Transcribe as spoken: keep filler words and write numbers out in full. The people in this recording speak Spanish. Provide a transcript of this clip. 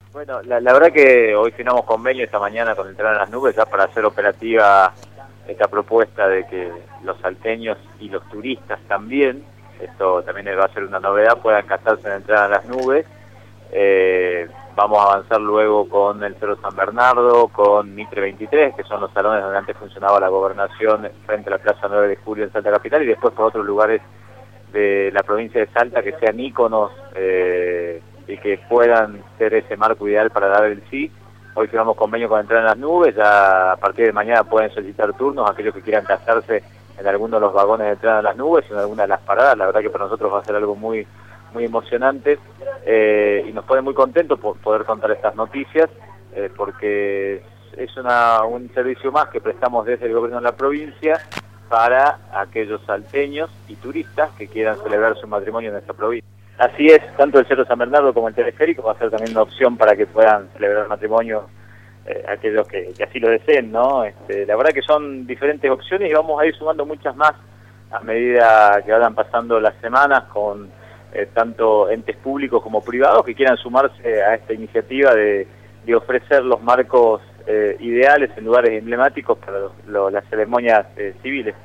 Bueno, la, la verdad que hoy firmamos convenio esta mañana con Entrar en las Nubes ya para hacer operativa esta propuesta de que los salteños y los turistas también, esto también va a ser una novedad, puedan casarse en Entrar en las Nubes. Eh, vamos a avanzar luego con el Cerro San Bernardo, con Mitre veintitrés, que son los salones donde antes funcionaba la gobernación frente a la Plaza nueve de Julio en Salta Capital, y después por otros lugares de la provincia de Salta que sean íconos eh, y que puedan ser ese marco ideal para dar el sí. Hoy firmamos convenio con Entrar en las Nubes, ya a partir de mañana pueden solicitar turnos aquellos que quieran casarse en alguno de los vagones de Entrar en las Nubes, en alguna de las paradas. La verdad que para nosotros va a ser algo muy muy emocionante eh, y nos pone muy contentos por poder contar estas noticias, eh, porque es una, un servicio más que prestamos desde el gobierno de la provincia para aquellos salteños y turistas que quieran celebrar su matrimonio en esta provincia. Así es, tanto el Cerro San Bernardo como el teleférico va a ser también una opción para que puedan celebrar el matrimonio eh, aquellos que, que así lo deseen, ¿no? Este, la verdad que son diferentes opciones y vamos a ir sumando muchas más a medida que vayan pasando las semanas con eh, tanto entes públicos como privados que quieran sumarse a esta iniciativa de, de ofrecer los marcos eh, ideales en lugares emblemáticos para los, los, las ceremonias eh, civiles.